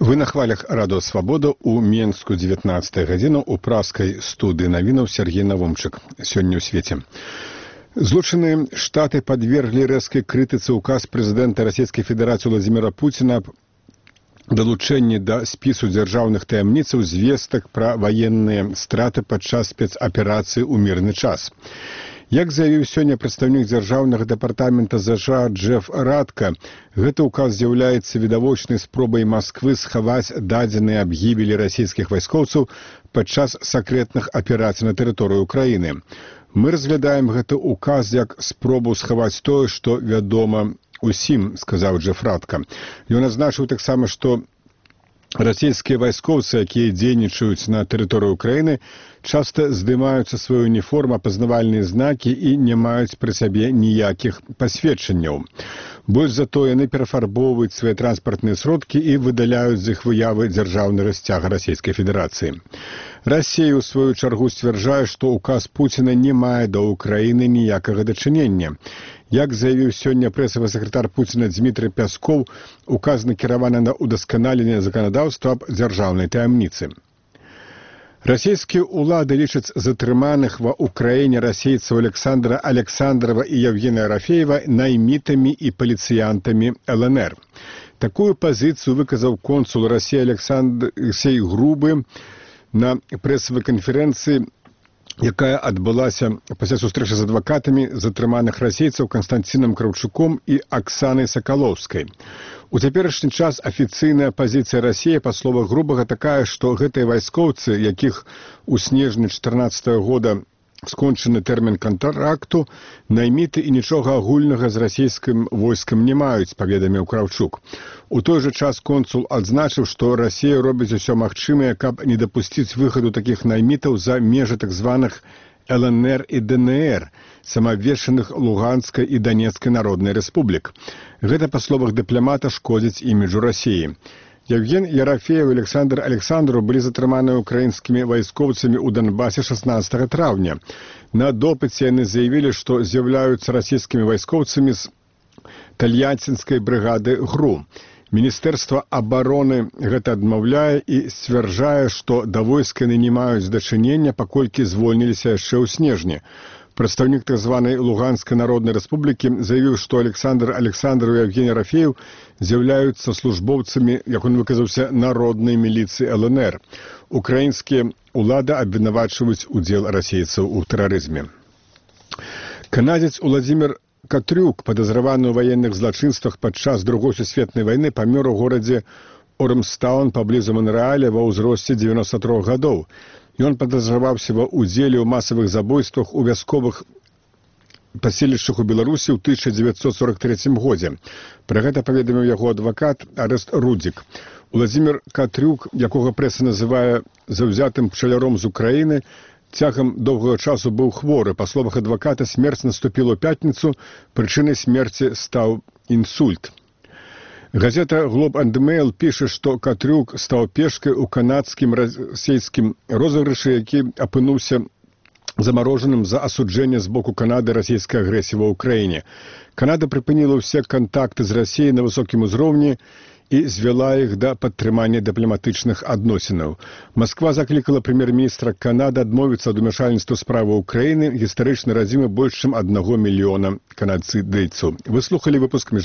Вы на хвалях радыё Свабода ў Менску 19 гадзіну ў праскай студыі навінаў Сергей Навумчык. Сёння ў свеце. Злучаныя Штаты падверглі рэзкай крытыцы ўказ прэзідэнта Расійскай Федэрацыі Владзіміра Пуціна аб далучэнні да спісу дзяржаўных таямніцаў звестак пра ваенныя страты падчас спецаперацыі ў мірны час. Як заявіў сёння прадстаўнік дзяржаўнага дэпартамента ЗША Джеф Радка, гэты ўказ з'яўляецца відавочнай спробай Масквы схаваць дадзеныя аб гібелі расійскіх вайскоўцаў падчас сакрэтных аперацый на тэрыторыі ўкраіны. Мы разглядаем гэты ўказ як спробу схаваць тое, што вядома усім, сказаў Джеф Радка. Ён адзначыў таксама, што расійскія вайскоўцы, якія дзейнічаюць на тэрыторыі ўкраіны, часта здымаюцца сваю уніформу, апазнавальныя знакі і не маюць пры сабе ніякіх пасведчанняў. Больш за то яны перафарбоўваюць свае транспартныя сродкі і выдаляюць з іх выявы дзяржаўнага сцяга Расійскай Федэрацыі. Расія, у сваю чаргу, сцвярджае, што ўказ Пуціна не мае да ўкраіны ніякага дачынення. Як заявіў сёння прэсавы сакратар Пуціна Дмітрый Пяскоў, указ накіраваны на ўдасканаленне заканадаўства аб дзяржаўнай таямніцы. Расійскія ўлады лічаць затрыманых ва ўкраіне расейцаў Александра Александрова і Евгения Рафеева наймітамі і паліцыянтамі ЛНР. Такую пазіцыю выказаў консул Расіі Алексей Грубы на прэсавай канферэнцыі, якая адбылася пасля сустрэчы з адвакатамі затрыманых расейцаў Канстанціном Краўчуком і Аксанай Сакалоўскай. У цяперашні час афіцыйная пазіцыя Расіі, па словах Грубага, такая, што гэтыя вайскоўцы, якіх у снежні 2014 года скончаны тэрмін кантракту, найміты і нічога агульнага з расійскім войскам не маюць, паведаміў Краўчук. У той жа час консул адзначыў, што Расія робіць усё магчымае, каб не дапусціць выхаду такіх наймітаў за межы так званых ЛНР і ДНР, самаабвешчаных Луганскай і Донецкай народнай рэспублік. Гэта, па словах дыпламата, шкодзіць іміджу Расіі. Евген Ерафеев і Александр Александров былі затрыманыя украінскімі вайскоўцамі ў Донбасе 16 траўня. На допыце яны заявілі, што з'яўляюцца расійскімі вайскоўцамі з тальяцінскай брыгады ГРУ. Міністэрства абароны гэта адмаўляе і сцвярджае, што да войска яны не маюць дачынення, паколькі звольніліся яшчэ ў снежні. Прадстаўнік так званай Луганскай народнай рэспублікі заявіў, што Александр Александров і Евгений Рафеев з'яўляюцца службоўцамі, як он выказаўся, народнай міліцыі ЛНР. Украінскія ўлады абвінавачваюць удзел расейцаў у тэрарызме. Канадзец Уладзімір Катрюк, падазраваны ў ваенных злачынствах падчас Другой сусветнай вайны, памёр у горадзе Ормстаун паблізу Монрэаля ва ўзросце 93 гадоў. Ён падазраваўся ва ўдзеле ў масавых забойствах у вясковых паселішчах у Беларусі ў 1943 годзе. Пра гэта паведаміў яго адвакат Арэст Рудзік. Уладзімір Катрюк, якога прэса называе заўзятым пчаляром з Украіны, цягам доўгага часу быў хворы. Па словах адваката, смерць наступіла ў пятніцу, прычынай смерці стаў інсульт. Газета «Глоб энд Мэйл» піша, што Катрюк стаў пешкай у канадскім расійскім розыгрышы, які апынуўся замарожаным за асуджэнне з боку Канады расійскай агрэсіі ва ўкраіне. Канада прыпыніла ўсе кантакты з Расіяй на высокім узроўні і звяла іх да падтрымання дыпламатычных адносінаў. Масква заклікала прэм'ер-міністра Канады адмовіцца ад умяшальніцтва справы ўкраіны, гістарычнай радзімы больш чым 1 мільёна канадцыйцаў. Вы слухалі выпуск